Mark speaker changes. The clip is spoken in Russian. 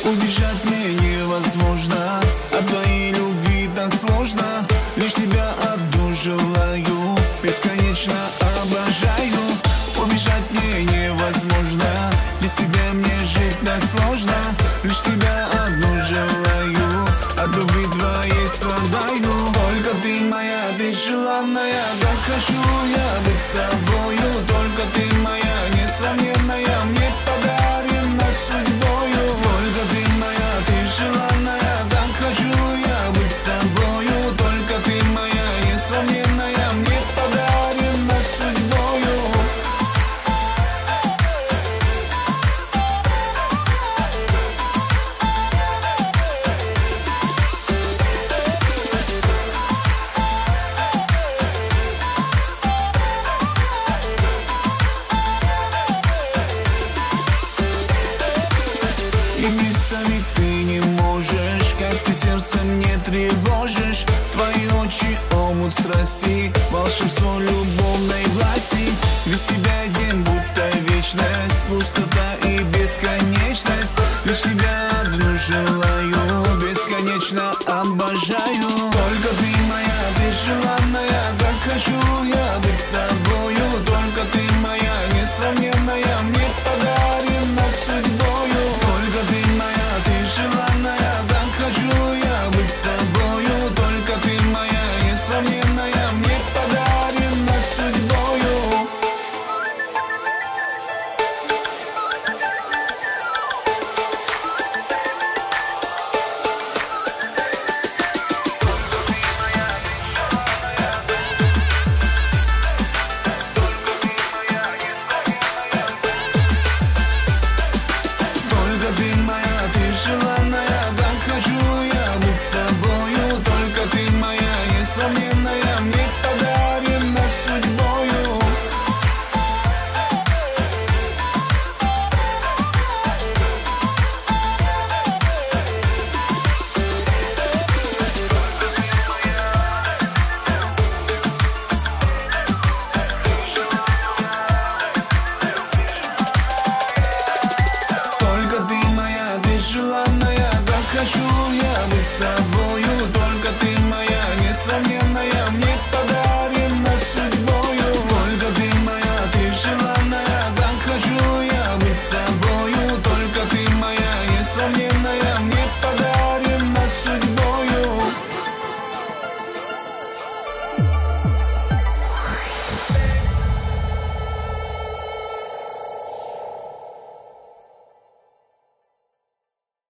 Speaker 1: Убежать мне невозможно, от твоей любви так сложно. Лишь тебя одну желаю, бесконечно обожаю. Убежать мне невозможно, без тебя мне жить так сложно. Лишь тебя одну желаю, от любви твоей страдаю. Только ты моя, ты желанная, так хочу я быть с тобою. Только ты моя, несравненная, мне подарена судьбою. Только ты моя, ты желанная, так хочу я быть с тобою. Только ты моя, несравненная, мне подарена судьбою. И местами ты не можешь, как ты сердце мне тревожишь. Твои очи омут страсти, волшебство любовной власти. Без тебя день будто вечность, пустота и бесконечность. Лишь тебя одну желаю.